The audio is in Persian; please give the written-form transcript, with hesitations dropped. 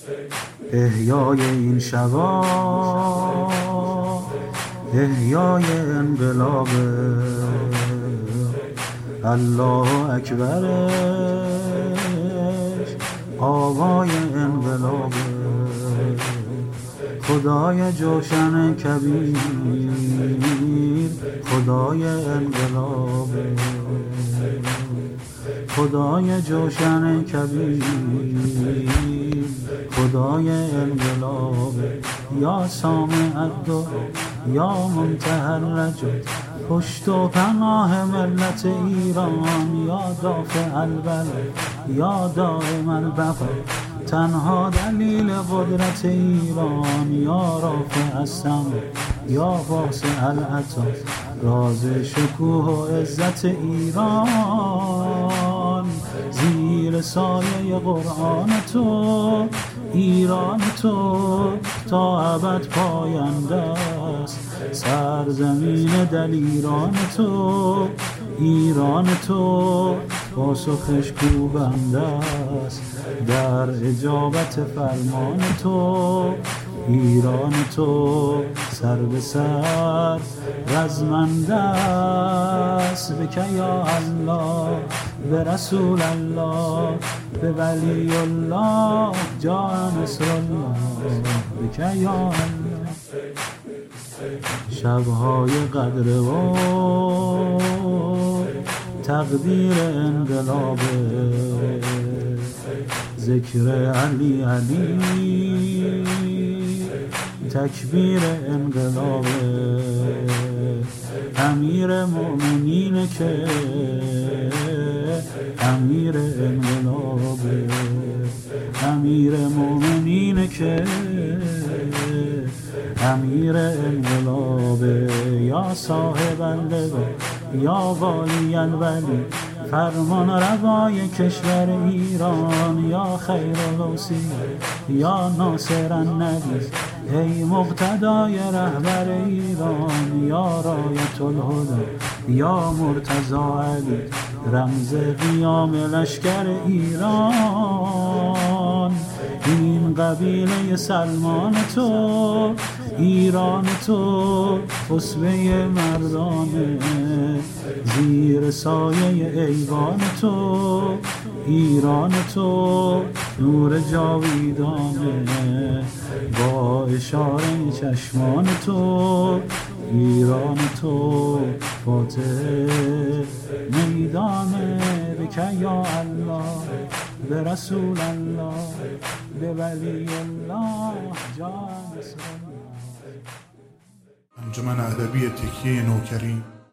احیای این شبا احیای انقلاب، الله اکبرش آوای انقلاب، خدای جوشن کبیر خدای انقلاب، خدای جوشن کبیر خدای انقلاب. یا سامع الدعا یا منتهی الرجا، پشت و پناه ملت ایران، یا دافع البلا یا دائم البقا، تنها دلیل قدرت ایران، یا رافع السما یا واسع العطا، راز شکوه و عزت ایران، زیر سایه قرآن تو ایران تو تا ابد پاینده است، سرزمین دلیران تو ایران تو پاسخش کوبنده است، در اجابت فرمان تو ایران تو سر به سر رزمنده است. بک یا الله به رسول الله به ولی الله جاء نصر الله، بک یا الله. شبهای قدر و تقدیر انقلاب، ذکر علی علی تکبیر انقلاب، امیر مؤمنین که امیر انقلاب، امیر مؤمنین که امیر انقلاب. یا صاحب اللوا یا والی الولی، فرمان روای کشور ایران، یا خیر الوصی یا ناصر النبی، ای مقتدای رهبر ایران، یا رایت الهدی یا مرتضی علی، رمز قیام لشکر ایران. این قبیله سلمان تو ایران تو اسوه مردانه، زیر سایه ایوان تو ایران تو نور جاویدانه، با اشاره چشمان تو ایران تو فاتح میدانه. بک یا الله به رسول الله به ولی الله جاء نصر الله. انجمن ادبی تکیه نوکری